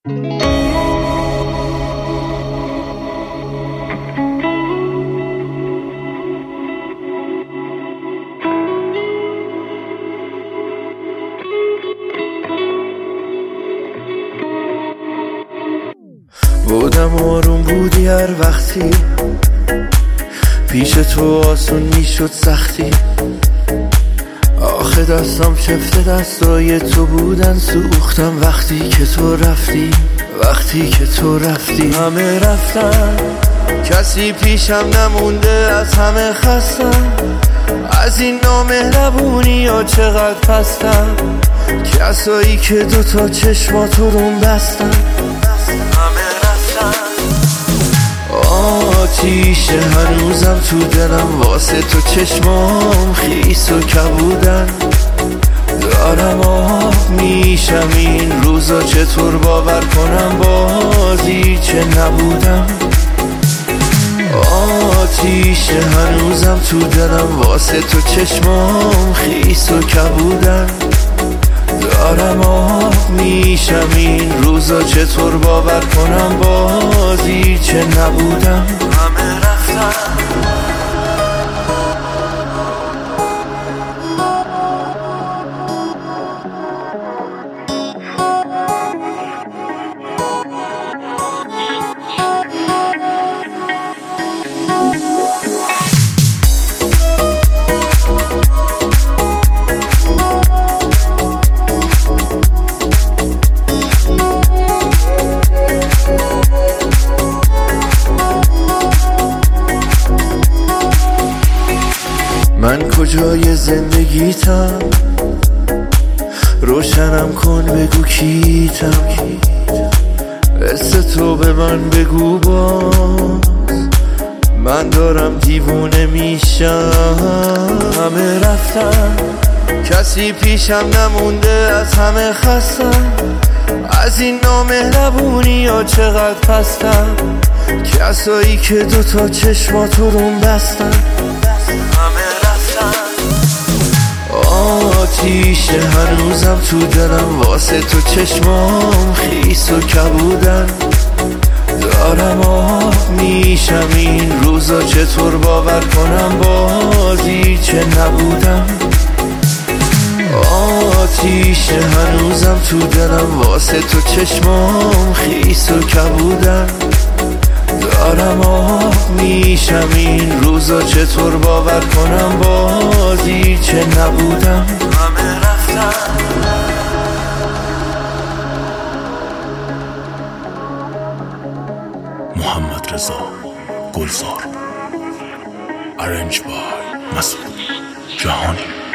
بودم آروم بودی هر وقتی پیش تو آسون میشد سختی. آخه دستم شفته دستای تو بودن سوختم وقتی که تو رفتی. وقتی که تو رفتی همه رفتن، کسی پیشم نمونده، از همه خستم، از این نامهربونی ها چقدر پستم. کسایی که دوتا چشماتو روم بستن همه رفتن. آتیش هنوزم تو دلم واسه تو چشمام خیس و کبودن. دارم آب میشم این روزا، چطور باور کنم بازی چه نبودم. آتیش هنوزم تو دلم واسه تو چشمام خیس و کبودن. دارم آب میشم این روزا، چطور باور کنم بازی چه نبودم. همه رفتن. من کجای زندگیتم؟ روشنم کن بگو کیتم. قصه تو به من بگو باز، من دارم دیوونه میشم. همه رفتن، کسی پیشم نمونده، از همه خستم، از این نامهربونی ها چقدر پستم. کسایی که دوتا چشماتو روم بستن همه رفتن. آتیش هنوزم تو دلم واسه تو چشمام خیس و کبودن. دارم آب میشم این روزا، چطور باور کنم بازی چه نبودم. آتیش هنوزم تو دلم واسه تو چشمام خیس و کبودن. دارم آب میشم این روزا، چطور باور کنم بازی چه نبودم. همه رفتن. محمد رضا گلزار، ارنج بای مسعود جهانی.